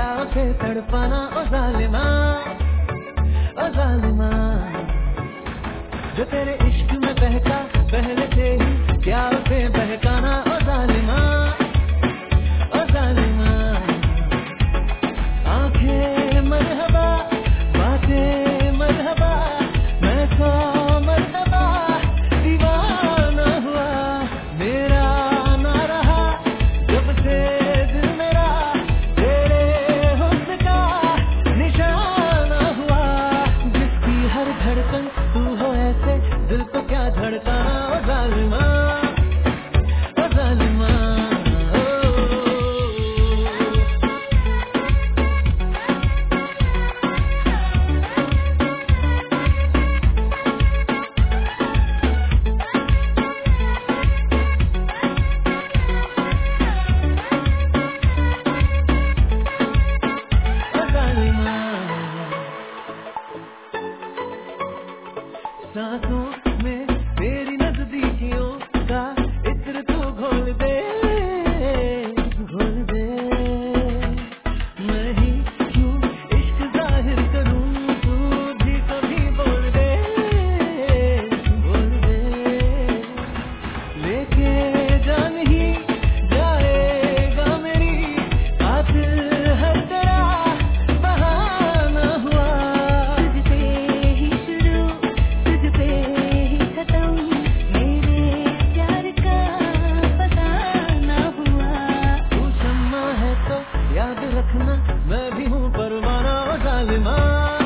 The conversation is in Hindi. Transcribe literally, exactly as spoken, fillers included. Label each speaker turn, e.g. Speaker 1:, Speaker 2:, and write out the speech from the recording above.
Speaker 1: क्या उसे तड़पाना ओ जालिमा, ओ जालिमा। जो तेरे इश्क में बहका पहले से ही, क्या उसे बहकाना ओ जालिमा, ओ जालिमा। आंखें मरहबा, बातें मरहबा, मैं सौ मरतबा दीवाना हुआ। मेरा ना रहा जब से दिल मेरा, तेरे हुस्न का निशाना हुआ। जिसकी हर धड़कन तू हो ऐसे, दिल को क्या धड़काना ओ जालिमा, ओ जालिमा। सांसों में तेरी नजदीकियों का इत्र तू घोल दे, घोल दे। मैं ही क्यों इश्क जाहिर करूं, तू भी कभी बोल दे, बोल दे। लेके जान ही जाएगा मेरी कातिल हर तेरा बहाना हुआ। तुझसे ही शुरू तुझ पे ही खत्म, मेरे प्यार का फसाना हुआ। तू शम्मा है तो याद रखना, मैं भी हूँ परवाना ओ जालिमा।